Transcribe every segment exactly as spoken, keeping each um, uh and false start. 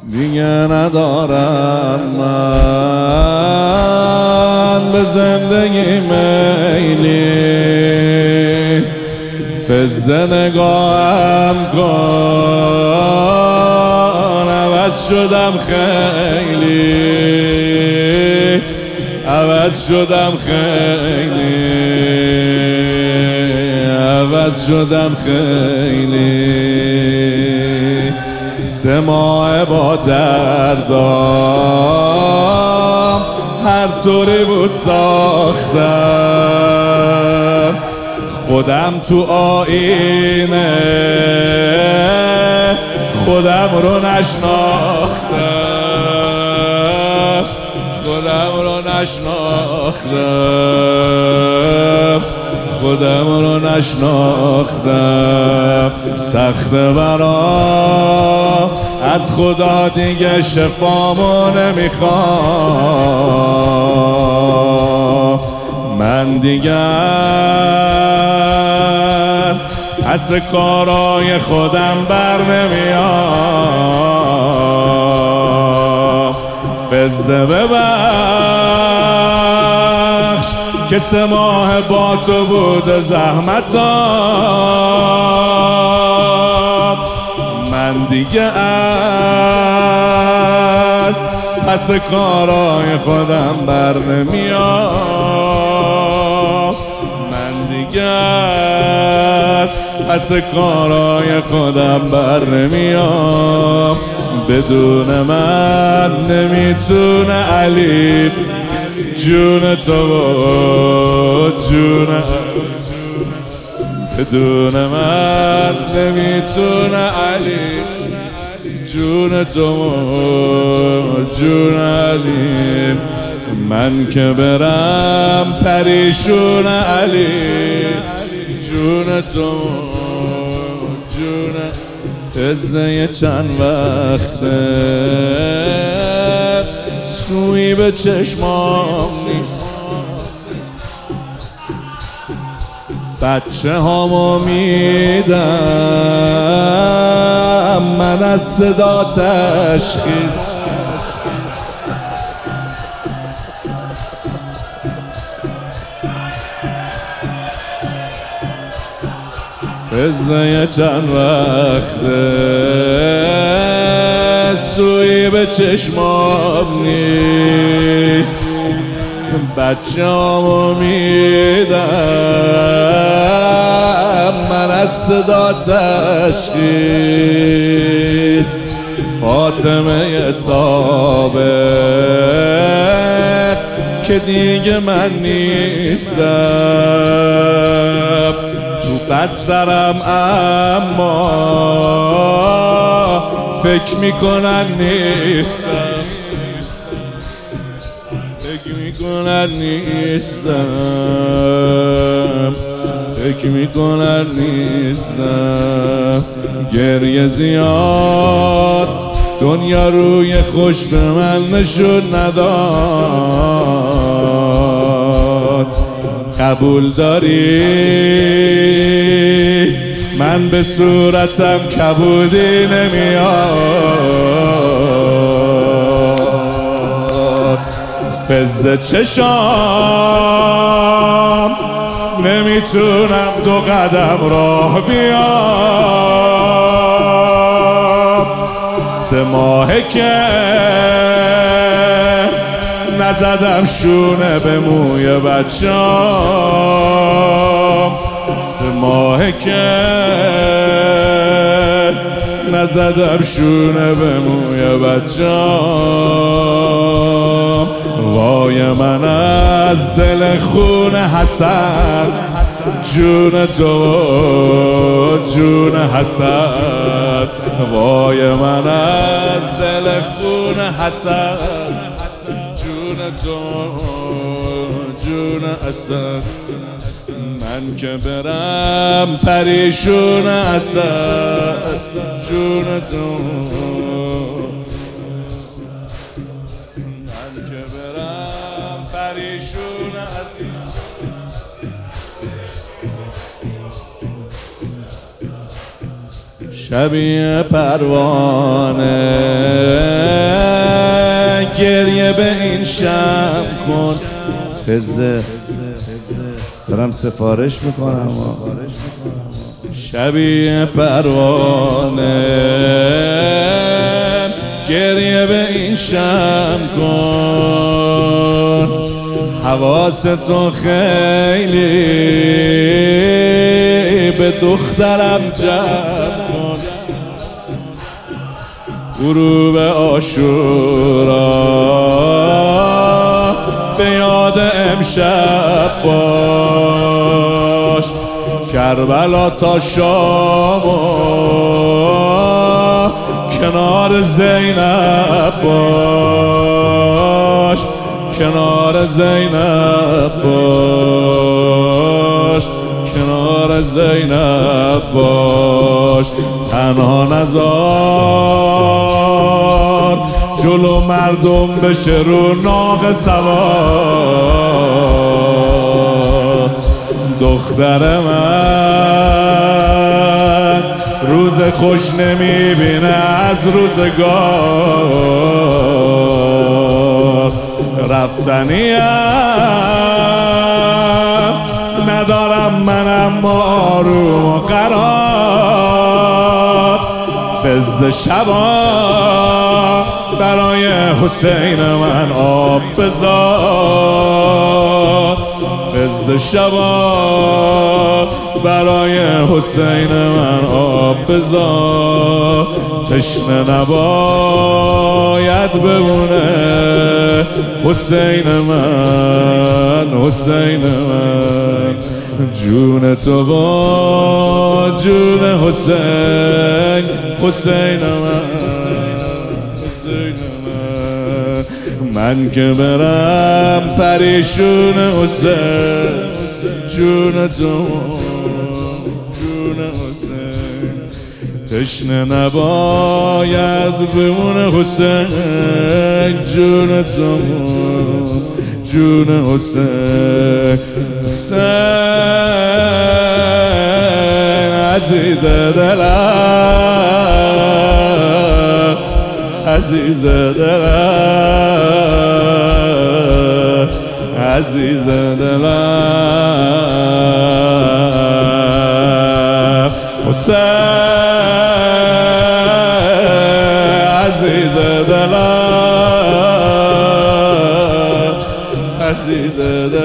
دیگه ندارم من به زندگی میلی، فزه نگاهم کن، عوض شدم خیلی، عوض شدم خیلی، عوض شدم خیلی. سه ماه با دردام هر طوری بود ساختم خودم تو آینه، خودم رو نشناختم، خودم رو نشناختم، خودم رو نشناختم. سخت برام از خدا دیگه شفامو نمیخوام، من دیگه از پس کارای خودم بر نمیام. فزه ببخش که سه ماه با تو بود زحمتام، من دیگه از پس کارای خودم بر نمیام، من دیگه از پس کارای خودم بر نمیام. بدون من نمیتونه علی جون تو و جون، بدون من نمیتونه علی جون تو و جون علی. من که برم پریشون علی جون تو جون. فزه چند وقته سوی به چشمام نیست، بچه هامو میدم من از صدا تشخیص. فزه چند وقته سوی به چشمام نیست، بچه هامو میدم من از صدا تشخیص. فاطمه سابق که دیگه من نیستم، تو بسترم اما فکر میکنن نیستم، فکر میکنن نیستم، فکر میکنن نیستم. گریه زیاد دنیا روی خوش به من نشون نداد. قبول داری من به صورتم کبودی نمیاد. فزه چشام نمیتونم دو قدم راه بیام، سه ماهه که نزدم شونه به موی بچه‌ام، سه ماهه که نزدم شونه به موی بچه‌ام. وای من از دل خون حسن جون تو جون حسن، وای من از دل خون حسن جون تو جون حسن. من که برم پریشون حسن جون تو، من که برم پریشون حسن. شبیه پروانه گریه به این شم کن. فزه دارم سفارش میکنم شبیه پروانه گریه به این شم کن. حواستو خیلی به دخترم جمع کن. غروب عاشورا به یاد امشب باش. کربلا تا شام کنار زینب باش. کنار زینب باش. کنار زینب باش. تنها نزار جلو مردم بشه رو ناقه سوار. دختر من روز خوش نمیبینه از روزگار. رفتنیم ندارم من اما آروم و قرار. فز شبا برای حسین من آب بذار. فز شبا برای حسین من آب بذار. تشنه نباید بمونه حسین من. حسین من جون تو با جون حسین. حسین من حسین من من که برم پریشون حسین. جون تو جون حسین تشنه نباید بمونه حسین. جون تو جون حسین. حسین عزیز دلم. عزیز دلم. عزیز دلم. حسین عزیز دلم. عزیز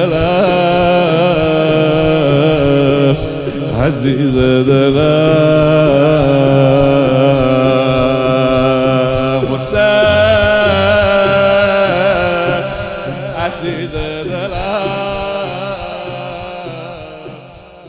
دلم. عزیز دلم. حسین عزیز دلم.